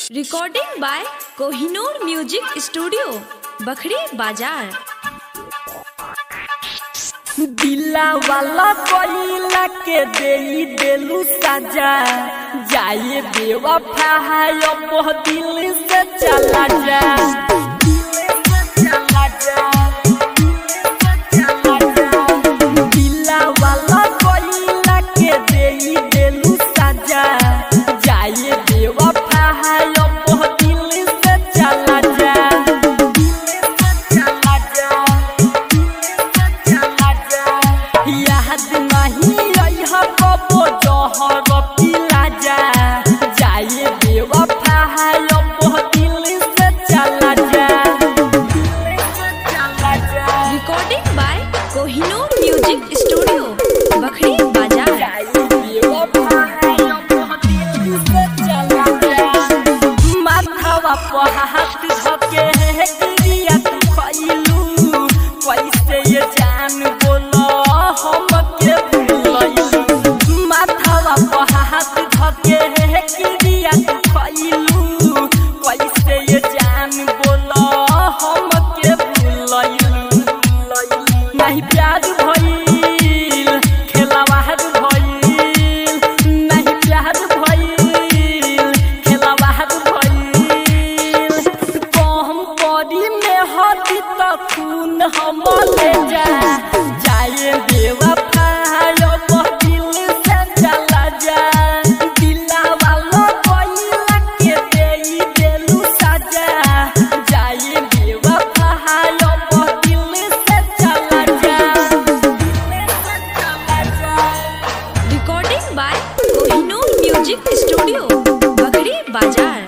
Recording by Kohinoor music studio Bakhri Bazar. दिला वाला कोइला के देई देलू सजा, जाए बेवफा है अब दिल से चला जा। दिला वाला कोइला के देई देलू सजा, जाए बेवफा है अब दिल से चला जा। याद नहीं रहा कबो जहर पिला जा, जाए बेवफा है अब दिल से चला जा। Recording by Kohinoor music studio Bakhri Bazar. जाए बेवफा है अब दिल से चला जा। माथवा पर हाथ धके गिरिया तू खइलू, कैसे ये जान बोलो हम के भूलइलू। माथवा पर हाथ धके गिरिया तू खइलू, कैसे ये जान बोलो हम के भूलइलू। नहीं प्यार भइल खेलावार भइल, नहीं प्यार भइल खेलावार भइल। कम पड़ी में हदी त खून हम ले जा, जाए बेवफा अब दिल से चला जा। दिला वाला कोइला के देई देलू सजा, जाए बेवफा अब दिल से चला जा। Recording by Kohinoor music studio Bakhri बाजार।